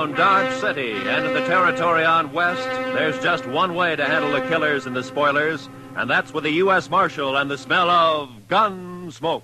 around Dodge City and in the territory on west, there's just one way to handle the killers and the spoilers, and that's with the U.S. Marshal and the smell of gun smoke.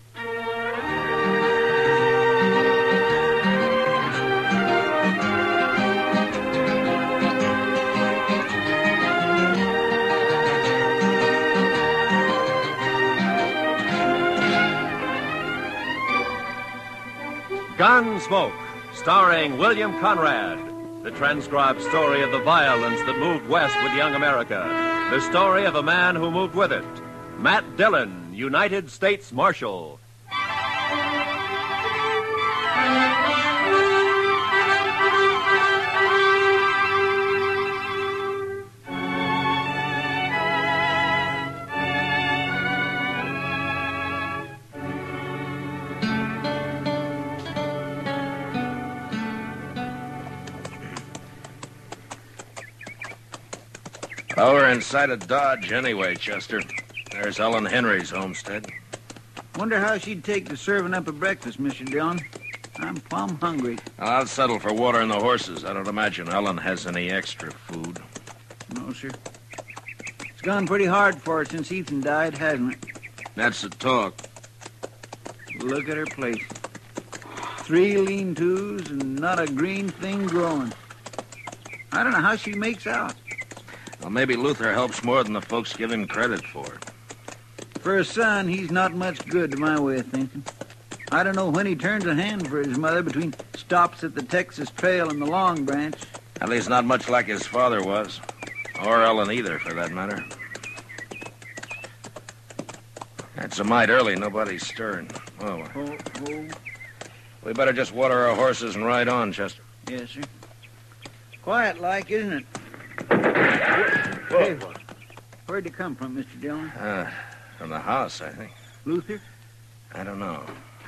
Gunsmoke, starring William Conrad. The transcribed story of the violence that moved west with young America. The story of a man who moved with it. Matt Dillon, United States Marshal. Well, we're inside of Dodge anyway, Chester. There's Ellen Henry's homestead. Wonder how she'd take to serving up a breakfast, Mr. Dillon. I'm plumb hungry. I'll settle for watering the horses. I don't imagine Ellen has any extra food. No, sir. It's gone pretty hard for her since Ethan died, hasn't it? That's the talk. Look at her place. 3 lean-tos and not a green thing growing. I don't know how she makes out. Well, maybe Luther helps more than the folks give him credit for. For a son, he's not much good to my way of thinking. I don't know when he turns a hand for his mother between stops at the Texas Trail and the Long Branch. At least not much like his father was. Or Ellen either, for that matter. It's a mite early. Nobody's stirring. Oh. We better just water our horses and ride on, Chester. Yes, sir. Quiet like, isn't it? Whoa. Hey, where'd you come from, Mr. Dillon? From the house, I think. Luther? I don't know.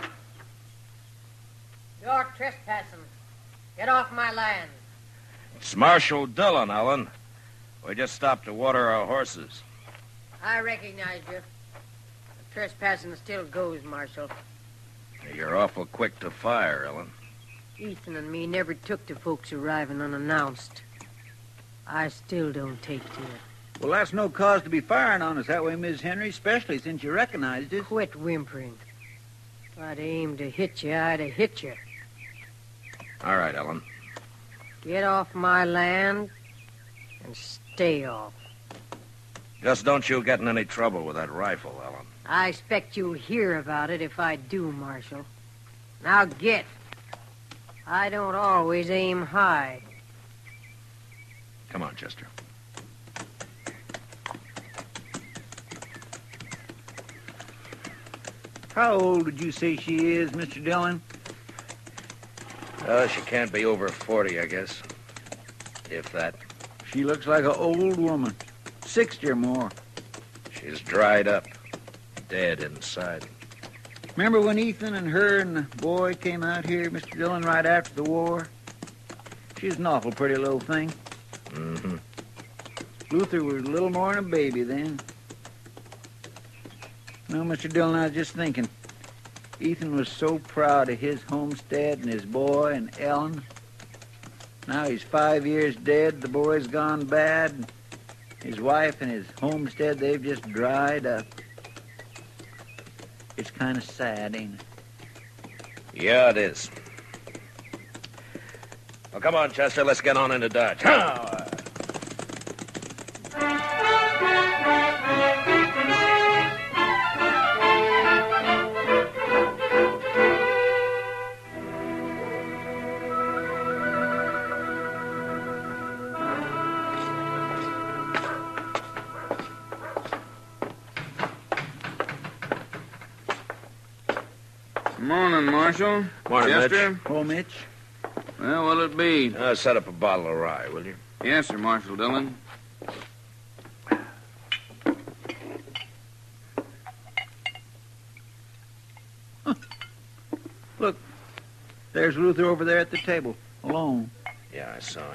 You're trespassing. Get off my land. It's Marshal Dillon, Ellen. We just stopped to water our horses. I recognize you. The trespassing still goes, Marshal. You're awful quick to fire, Ellen. Ethan and me never took to folks arriving unannounced. I still don't take to it. Well, that's no cause to be firing on us that way, Miss Henry, especially since you recognized it. Quit whimpering. If I'd aimed to hit you, I'd have hit you. All right, Ellen. Get off my land and stay off. Just don't you get in any trouble with that rifle, Ellen. I expect you'll hear about it if I do, Marshal. Now get. I don't always aim high. Come on, Chester. How old would you say she is, Mr. Dillon? She can't be over 40, I guess. If that. She looks like an old woman. 60 or more. She's dried up. Dead inside. Remember when Ethan and her and the boy came out here, Mr. Dillon, right after the war? She's an awful pretty little thing. Mm-hmm. Luther was a little more than a baby then. No, Mr. Dillon, I was just thinking. Ethan was so proud of his homestead and his boy and Ellen. Now he's 5 years dead, the boy's gone bad. His wife and his homestead, they've just dried up. It's kind of sad, ain't it? Yeah, it is. Well, come on, Chester, let's get on into Dodge. Morning, Marshal. Morning, Chester. Mitch. Oh, Mitch? Well, what'll it be? Set up a bottle of rye, will you? Yes, sir, Marshal Dillon. Look, there's Luther over there at the table, alone. Yeah, I saw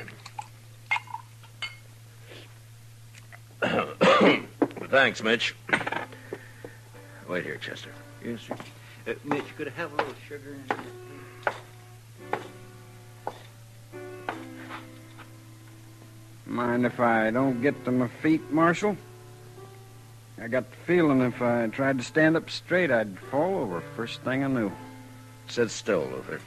him. Thanks, Mitch. Wait here, Chester. Yes, sir. Mitch, could I have a little sugar in it? Mind if I don't get to my feet, Marshal? I got the feeling if I tried to stand up straight, I'd fall over first thing I knew. Sit still, Luther.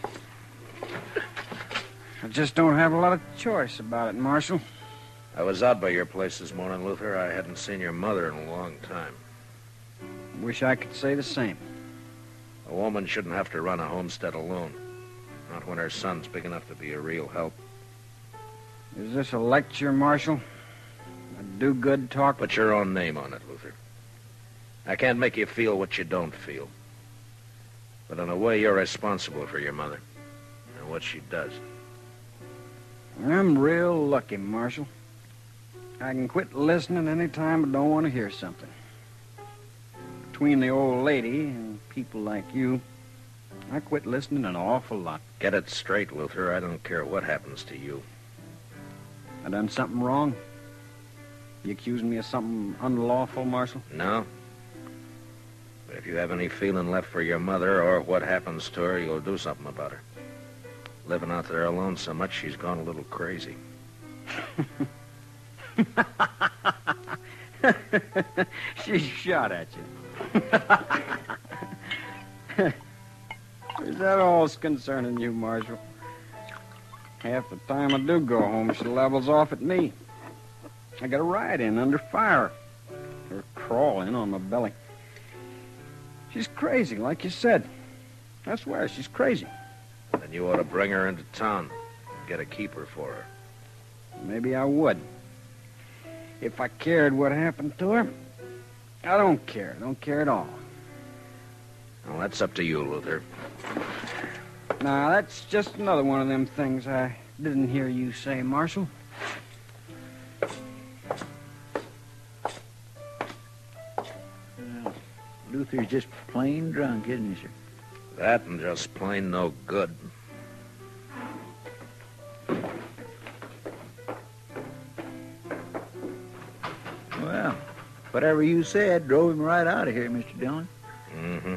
I just don't have a lot of choice about it, Marshal. I was out by your place this morning, Luther. I hadn't seen your mother in a long time. Wish I could say the same. A woman shouldn't have to run a homestead alone. Not when her son's big enough to be a real help. Is this a lecture, Marshal? A do-good talk? Put your own name on it, Luther. I can't make you feel what you don't feel. But in a way, you're responsible for your mother and what she does. I'm real lucky, Marshal. I can quit listening any time I don't want to hear something. Between the old lady and people like you, I quit listening an awful lot. Get it straight, Luther. I don't care what happens to you. I done something wrong? You accusing me of something unlawful, Marshal? No. But if you have any feeling left for your mother or what happens to her, you'll do something about her. Living out there alone so much, she's gone a little crazy. She shot at you. Is that all's concerning you, Marshal? Half the time I do go home, she levels off at me. I got a ride in under fire. Her crawling on my belly. She's crazy, like you said. I swear, she's crazy. Then you ought to bring her into town. Get a keeper for her. Maybe I would. If I cared what happened to her. I don't care. Don't care at all. Well, that's up to you, Luther. Now, that's just another one of them things I didn't hear you say, Marshal. Luther's just plain drunk, isn't he, sir? That and just plain no good. Well, whatever you said drove him right out of here, Mr. Dillon. Mm-hmm.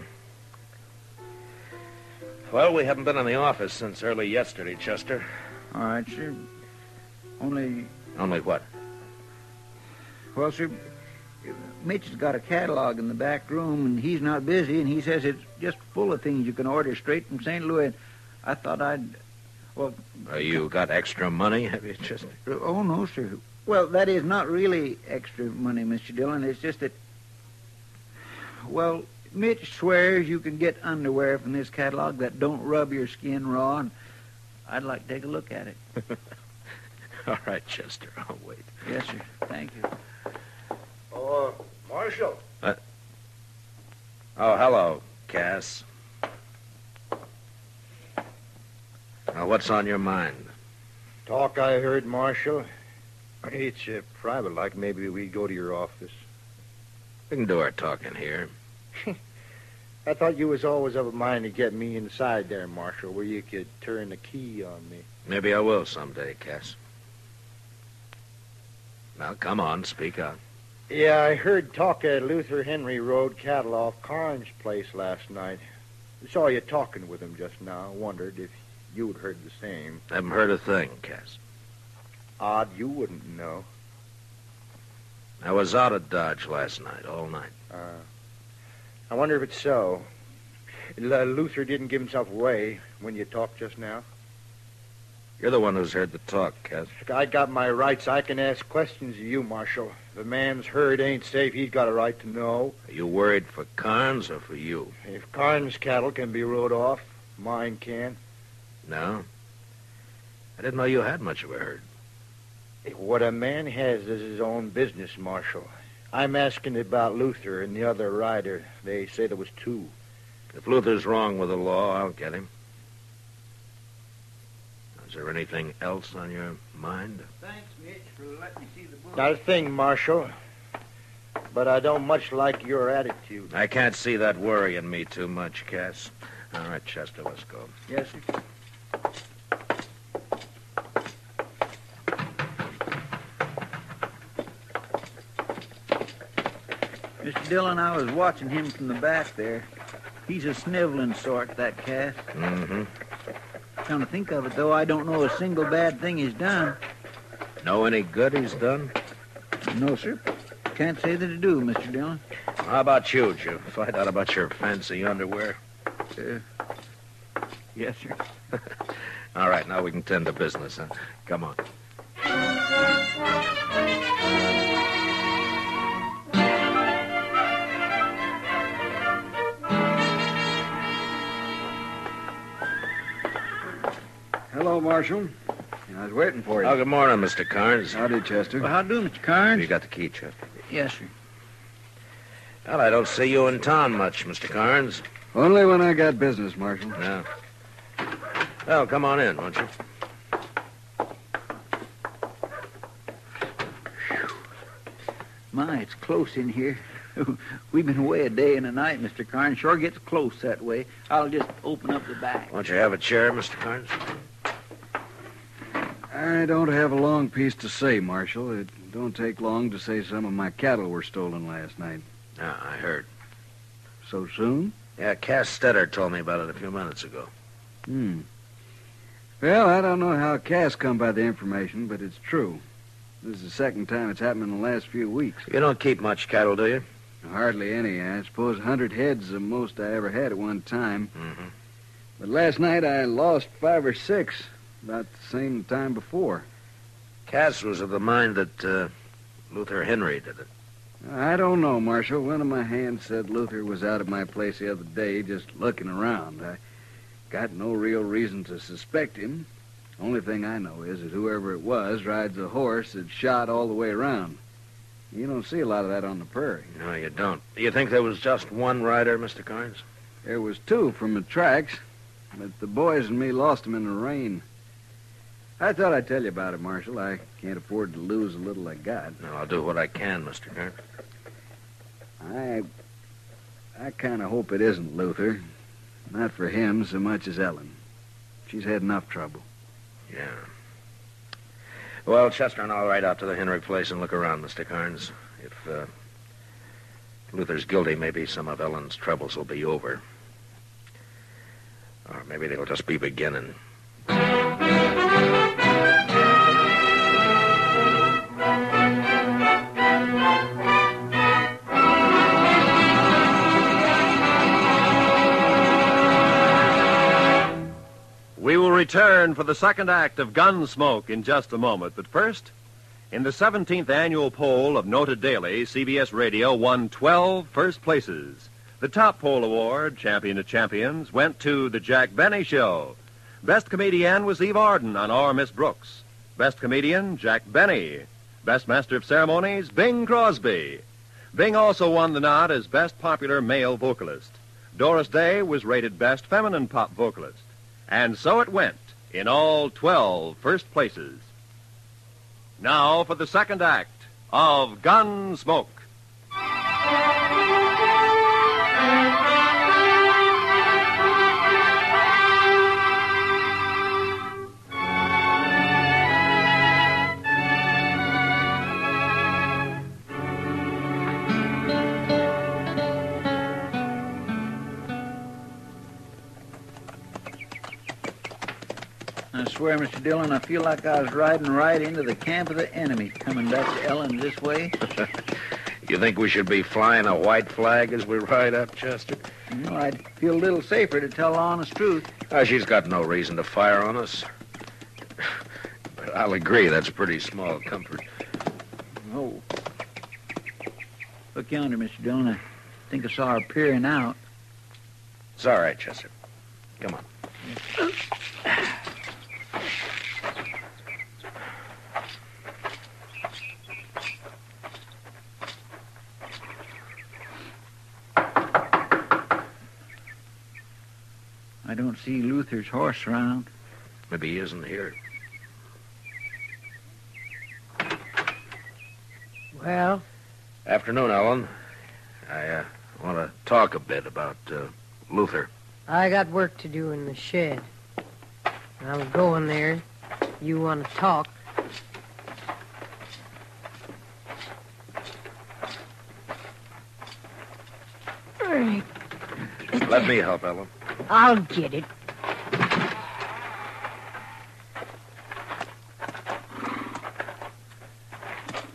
Well, we haven't been in the office since early yesterday, Chester. All right, sir. Only what? Well, sir, Mitch has got a catalog in the back room, and he's not busy, and he says it's just full of things you can order straight from St. Louis. I thought well... You got extra money, have you, Chester? Oh, no, sir. Well, that is not really extra money, Mr. Dillon. It's just that... Well, Mitch swears you can get underwear from this catalog that don't rub your skin raw, and I'd like to take a look at it. All right, Chester, I'll wait. Yes, sir. Thank you. Oh, Marshal. Oh, hello, Cass. Now, what's on your mind? Talk I heard, Marshal. It's private, like maybe we go to your office. We can do our talking here. I thought you was always of a mind to get me inside there, Marshal, where you could turn the key on me. Maybe I will someday, Cass. Now, come on, speak out. Yeah, I heard talk at Luther Henry Road cattle off Carnes' place last night. Saw you talking with him just now. Wondered if you'd heard the same. Haven't heard a thing, Cass. Odd you wouldn't know. I was out at Dodge last night, all night. I wonder if it's so. Luther didn't give himself away when you talked just now. You're the one who's heard the talk, Cass. I got my rights. I can ask questions of you, Marshal. If a man's herd ain't safe, he's got a right to know. Are you worried for Carnes or for you? If Carnes' cattle can be rode off, mine can. No? I didn't know you had much of a herd. What a man has is his own business, Marshal. I'm asking about Luther and the other rider. They say there was two. If Luther's wrong with the law, I'll get him. Is there anything else on your mind? Thanks, Mitch, for letting me see the book. Not a thing, Marshal. But I don't much like your attitude. I can't see that worrying me too much, Cass. All right, Chester, let's go. Yes, sir. Mr. Dillon, I was watching him from the back there. He's a sniveling sort, that Cass. Mm-hmm. Come to think of it, though, I don't know a single bad thing he's done. Know any good he's done? No, sir. Can't say that I do, Mr. Dillon. How about you? Did you find out about your fancy underwear? Yes, sir. All right, now we can tend to business, huh? Come on. Hello, Marshal. I was waiting for you. Oh, good morning, Mr. Carnes. Howdy, Chester. Well, how do, Mr. Carnes? You got the key, Chester. Yes, sir. Well, I don't see you in town much, Mr. Carnes. Only when I got business, Marshal. Yeah. Well, come on in, won't you? My, it's close in here. We've been away a day and a night, Mr. Carnes. Sure gets close that way. I'll just open up the back. Won't you have a chair, Mr. Carnes? I don't have a long piece to say, Marshal. It don't take long to say some of my cattle were stolen last night. Yeah, I heard. So soon? Yeah, Cass Stetter told me about it a few minutes ago. Well, I don't know how Cass come by the information, but it's true. This is the second time it's happened in the last few weeks. You don't keep much cattle, do you? Hardly any. I suppose 100 head's the most I ever had at one time. Mm-hmm. But last night I lost 5 or 6, about the same time before. Cass was of the mind that Luther Henry did it. I don't know, Marshal. One of my hands said Luther was out at my place the other day just looking around. I got no real reason to suspect him. Only thing I know is that whoever it was rides a horse that's shot all the way around. You don't see a lot of that on the prairie. No, you don't. Do you think there was just one rider, Mr. Carnes? There was 2 from the tracks, but the boys and me lost them in the rain. I thought I'd tell you about it, Marshal. I can't afford to lose the little I got. No, I'll do what I can, Mr. Carnes. I kind of hope it isn't Luther. Not for him so much as Ellen. She's had enough trouble. Yeah. Well, Chester and I'll ride out to the Henry place and look around, Mr. Carnes. If Luther's guilty, maybe some of Ellen's troubles will be over. Or maybe they'll just be beginning. We will return for the second act of Gunsmoke in just a moment. But first, in the 17th annual poll of Noted Daily, CBS Radio won 12 first places. The top poll award, Champion of Champions, went to The Jack Benny Show. Best comedian was Eve Arden on Our Miss Brooks. Best comedian, Jack Benny. Best Master of Ceremonies, Bing Crosby. Bing also won the nod as Best Popular Male Vocalist. Doris Day was rated Best Feminine Pop Vocalist. And so it went, in all 12 first places. Now for the second act of Gunsmoke. I swear, Mr. Dillon, I feel like I was riding right into the camp of the enemy, coming back to Ellen this way. You think we should be flying a white flag as we ride up, Chester? You know, I'd feel a little safer to tell the honest truth. She's got no reason to fire on us. But I'll agree, that's pretty small comfort. Oh. Look yonder, Mr. Dillon. I think I saw her peering out. It's all right, Chester. Come on. I don't see Luther's horse around. Maybe he isn't here. Well? Afternoon, Ellen. I want to talk a bit about Luther. I got work to do in the shed. I'm going there. You want to talk? All right. Let me help, Ellen. I'll get it.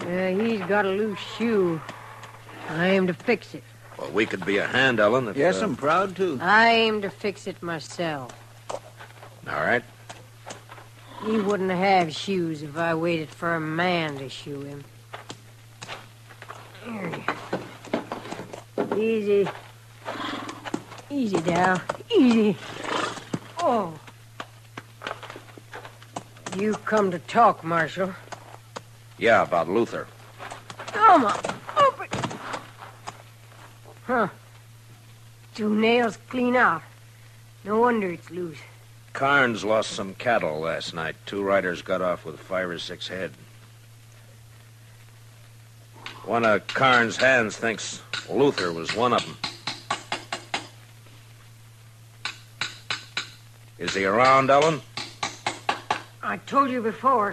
He's got a loose shoe. I aim to fix it. Well, we could be a hand, Ellen. If, Yes, I'm proud to. I aim to fix it myself. All right. He wouldn't have shoes if I waited for a man to shoe him. Easy. Easy, Dow. Easy. Oh. You come to talk, Marshal. Yeah, about Luther. Come on. Open. Huh. 2 nails clean out. No wonder it's loose. Carnes lost some cattle last night. 2 riders got off with 5 or 6 head. One of Carnes' hands thinks Luther was one of them. Is he around, Ellen? I told you before.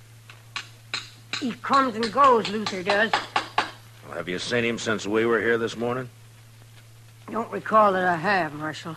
He comes and goes, Luther does. Well, have you seen him since we were here this morning? Don't recall that I have, Marshal.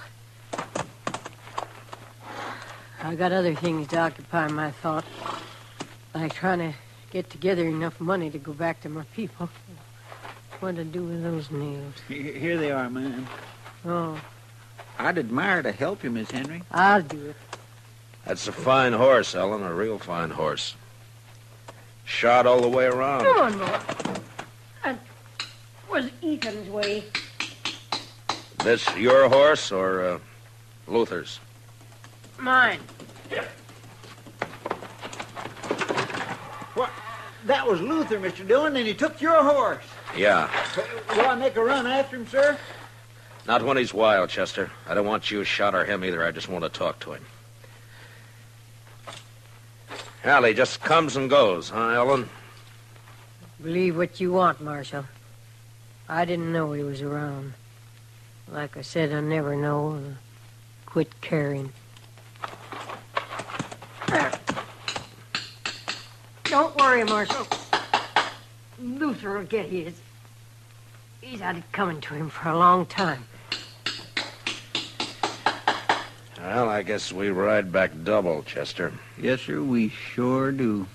I got other things to occupy my thought, like trying to get together enough money to go back to my people. What to do with those nails? Here they are, ma'am. Oh, I'd admire to help you, Miss Henry. I'll do it. That's a fine horse, Ellen, a real fine horse. Shot all the way around. Come on, boy. That was Ethan's way. This your horse or Luther's? Mine. What? That was Luther, Mr. Dillon, and he took your horse. Yeah. Will I make a run after him, sir? Not when he's wild, Chester. I don't want you shot or him either. I just want to talk to him. Well, he just comes and goes, huh, Ellen? Believe what you want, Marshal. I didn't know he was around. Like I said, I never know. And I quit caring. Don't worry, Marshal. Luther will get his. He's had it coming to him for a long time. Well, I guess we ride back double, Chester. Yes, sir, we sure do.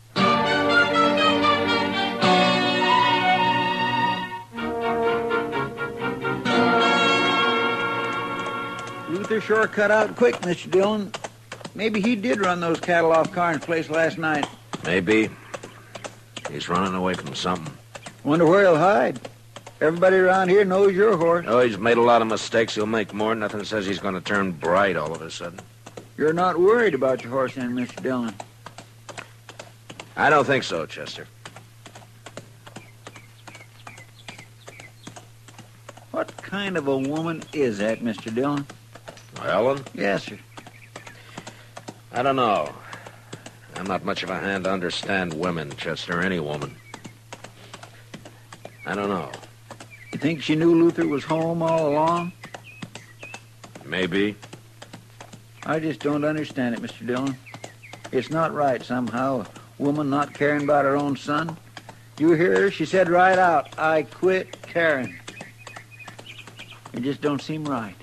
Luther sure cut out quick, Mr. Dillon. Maybe he did run those cattle off Carnes' place last night. Maybe. He's running away from something. Wonder where he'll hide. Everybody around here knows your horse. Oh, he's made a lot of mistakes. He'll make more. Nothing says he's going to turn bright all of a sudden. You're not worried about your horse then, Mr. Dillon. I don't think so, Chester. What kind of a woman is that, Mr. Dillon? Ellen? Yes, sir. I don't know. I'm not much of a hand to understand women, Chester, any woman. I don't know. You think she knew Luther was home all along? Maybe. I just don't understand it, Mr. Dillon. It's not right, somehow, a woman not caring about her own son. You hear her? She said right out, I quit caring. It just don't seem right.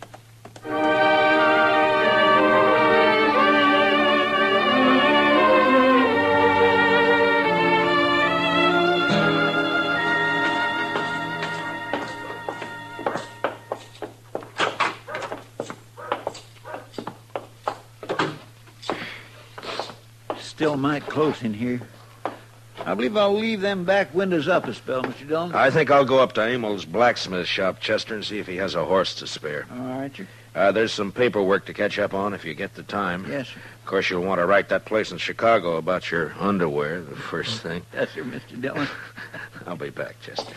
Still might close in here. I believe I'll leave them back windows up a spell, Mr. Dillon. I think I'll go up to Emil's blacksmith shop, Chester, and see if he has a horse to spare. All right, sir. There's some paperwork to catch up on if you get the time. Yes, sir. Of course, you'll want to write that place in Chicago about your underwear, the first thing. Yes, sir, Mr. Dillon. I'll be back, Chester.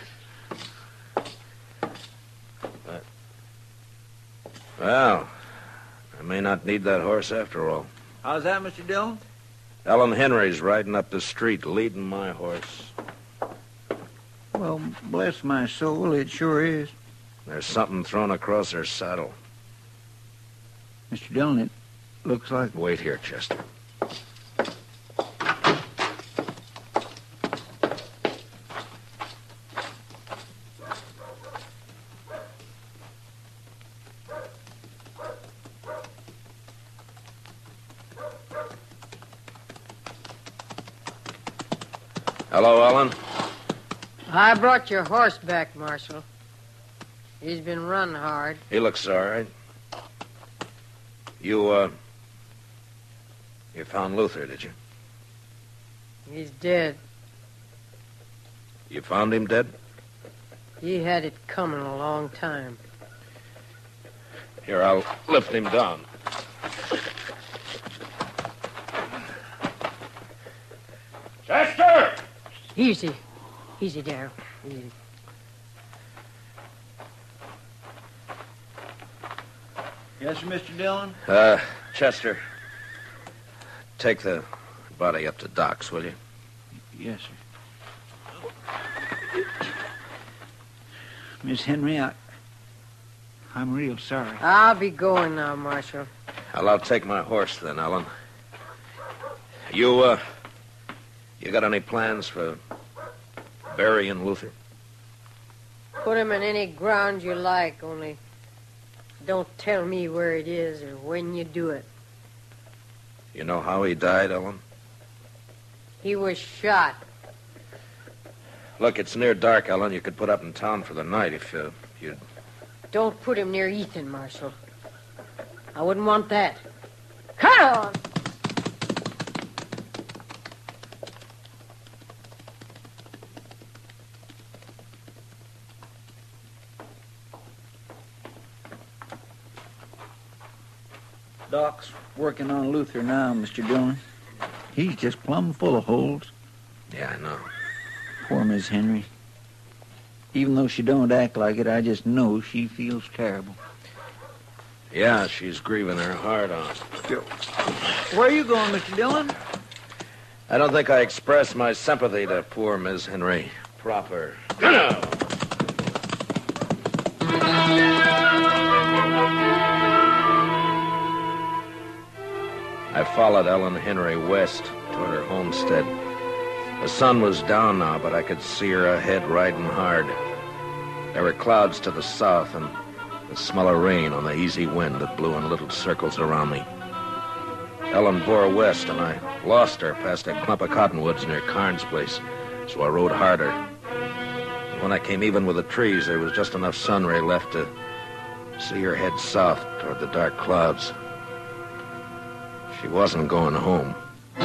Well, I may not need that horse after all. How's that, Mr. Dillon? Ellen Henry's riding up the street, leading my horse. Well, bless my soul, it sure is. There's something thrown across her saddle. Mr. Dillon, it looks like... Wait here, Chester. Hello, Ellen. I brought your horse back, Marshal. He's been run hard. He looks all right. You found Luther, did you? He's dead. You found him dead? He had it coming a long time. Here, I'll lift him down. Chester! Easy. Easy, Darrell. Easy. Yes, sir, Mr. Dillon? Chester, take the body up to Doc's, will you? Yes, sir. Miss Henry, I'm real sorry. I'll be going now, Marshal. Well, I'll take my horse then, Ellen. You got any plans for burying Luther? Put him in any ground you like, only don't tell me where it is or when you do it. You know how he died, Ellen? He was shot. Look, it's near dark, Ellen. You could put up in town for the night if you'd... Don't put him near Ethan, Marshal. I wouldn't want that. Come on! Doc's working on Luther now, Mr. Dillon. He's just plumb full of holes. Yeah, I know. Poor Miss Henry. Even though she don't act like it, I just know she feels terrible. Yeah, she's grieving her heart out. Where are you going, Mr. Dillon? I don't think I expressed my sympathy to poor Miss Henry proper. I followed Ellen Henry west toward her homestead. The sun was down now, but I could see her ahead riding hard. There were clouds to the south and the smell of rain on the easy wind that blew in little circles around me. Ellen bore west, and I lost her past a clump of cottonwoods near Carnes' place, so I rode harder. And when I came even with the trees, there was just enough sun ray left to see her head south toward the dark clouds. She wasn't going home.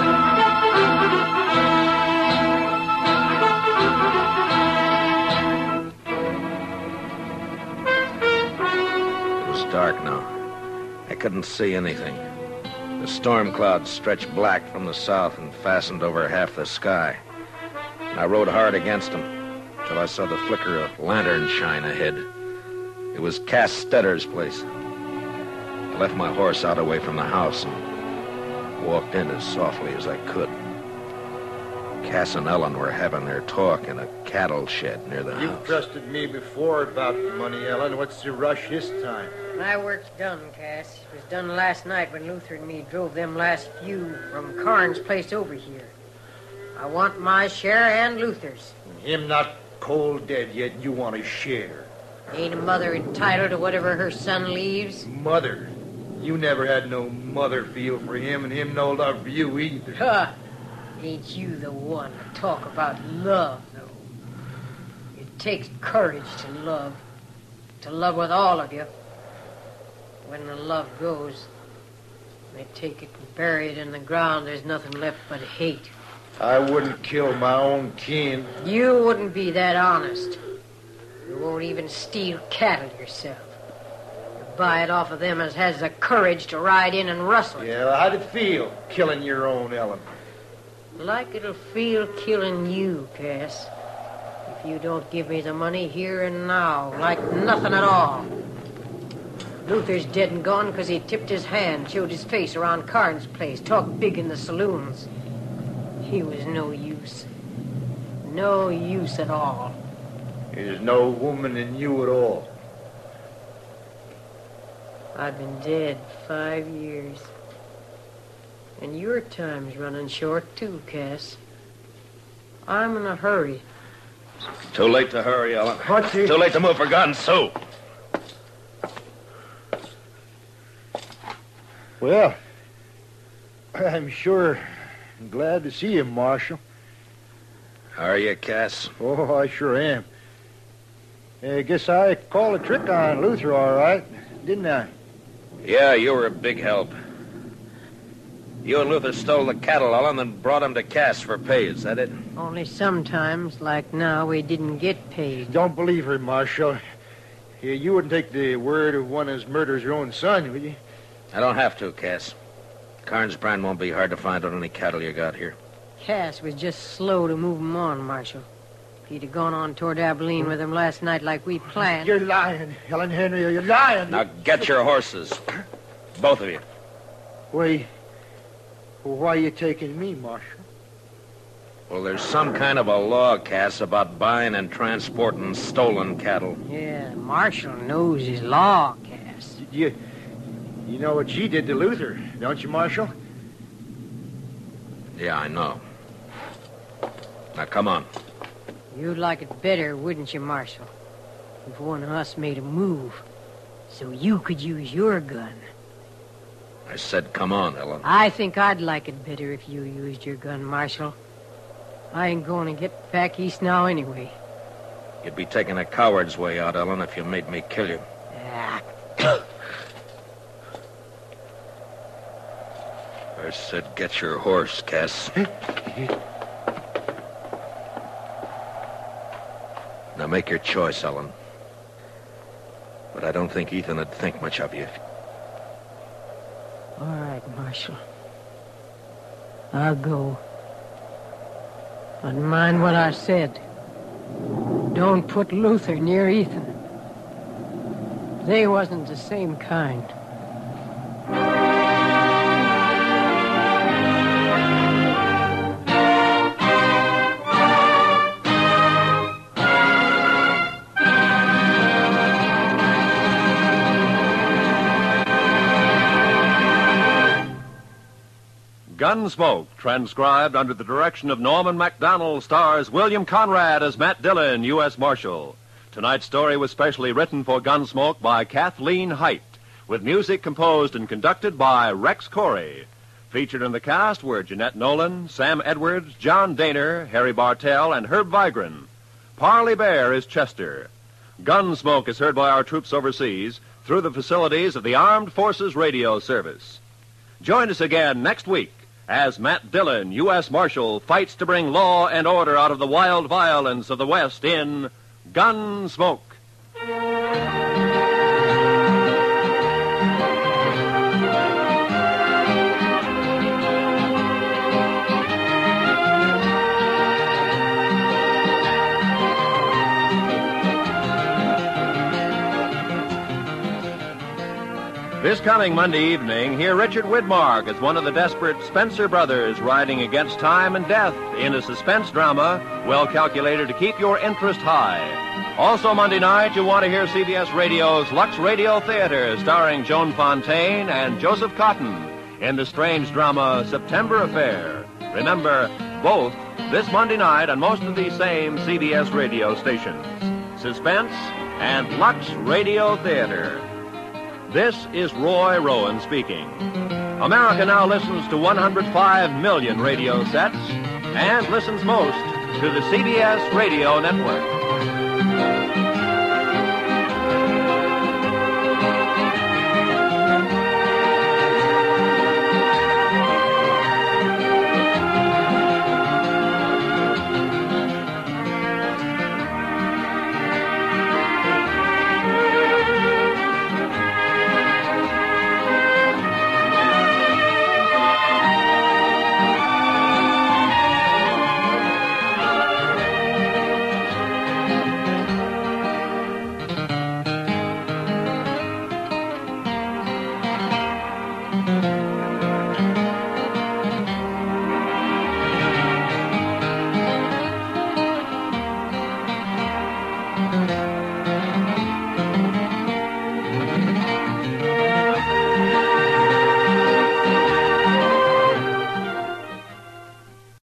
It was dark now. I couldn't see anything. The storm clouds stretched black from the south and fastened over half the sky. And I rode hard against them till I saw the flicker of lantern shine ahead. It was Cass Stetter's place. I left my horse out away from the house and walked in as softly as I could. Cass and Ellen were having their talk in a cattle shed near the house. You've trusted me before about the money, Ellen. What's the rush this time? My work's done, Cass. It was done last night when Luther and me drove them last few from Carnes' place over here. I want my share and Luther's. Him not cold dead yet, and you want a share. Ain't a mother entitled to whatever her son leaves? Mother. You never had no mother feel for him, and him no love for you either. Huh. Ain't you the one to talk about love, though? It takes courage to love with all of you. When the love goes, they take it and bury it in the ground. There's nothing left but hate. I wouldn't kill my own kin. You wouldn't be that honest. You won't even steal cattle yourself. You buy it off of them as has the courage to ride in and rustle it. Yeah, well, how'd it feel, killing your own Ellen? Like it'll feel killing you, Cass. If you don't give me the money here and now, like nothing at all. Luther's dead and gone because he tipped his hand, showed his face around Carnes' place, talked big in the saloons. He was no use. No use at all. There's no woman in you at all. I've been dead 5 years. And your time's running short, too, Cass. I'm in a hurry. Too late to hurry, Ellen. What's it? Too late to move for God's sake. Well, I'm sure glad to see you, Marshal. Are you, Cass? Oh, I sure am. I guess I called a trick on Luther all right, didn't I? Yeah, you were a big help. You and Luther stole the cattle, Ellen, and brought them to Cass for pay. Is that it? Only sometimes, like now, we didn't get paid. Don't believe her, Marshal. You wouldn't take the word of one as murders your own son, would you? I don't have to, Cass. Carnes Brand won't be hard to find on any cattle you got here. Cass was just slow to move 'em on, Marshal. If he'd have gone on toward Abilene with him last night like we planned... You're lying, Ellen Henry. You're lying. Now get your horses. Both of you. Why are you taking me, Marshal? Well, there's some kind of a law, Cass, about buying and transporting stolen cattle. Yeah, Marshal knows his law, Cass. You know what she did to Luther, don't you, Marshal? Yeah, I know. Now, come on. You'd like it better, wouldn't you, Marshal? If one of us made a move, so you could use your gun. I said, come on, Ellen. I think I'd like it better if you used your gun, Marshal. I ain't going to get back east now anyway. You'd be taking a coward's way out, Ellen, if you made me kill you. Ah. I said, get your horse, Cass. Now make your choice, Ellen. But I don't think Ethan would think much of you. All right, Marshal. I'll go. But mind what I said. Don't put Luther near Ethan. They wasn't the same kind. Gunsmoke, transcribed under the direction of Norman MacDonald, stars William Conrad as Matt Dillon, U.S. Marshal. Tonight's story was specially written for Gunsmoke by Kathleen Height, with music composed and conducted by Rex Corey. Featured in the cast were Jeanette Nolan, Sam Edwards, John Daner, Harry Bartell, and Herb Vigran. Parley Bear is Chester. Gunsmoke is heard by our troops overseas through the facilities of the Armed Forces Radio Service. Join us again next week as Matt Dillon, U.S. Marshal, fights to bring law and order out of the wild violence of the West in Gunsmoke. This coming Monday evening, hear Richard Widmark as one of the desperate Spencer brothers riding against time and death in a suspense drama well calculated to keep your interest high. Also Monday night, you'll want to hear CBS Radio's Lux Radio Theater starring Joan Fontaine and Joseph Cotton in the strange drama September Affair. Remember, both this Monday night on most of these same CBS radio stations. Suspense and Lux Radio Theater. This is Roy Rowan speaking. America now listens to 105 million radio sets and listens most to the CBS Radio Network.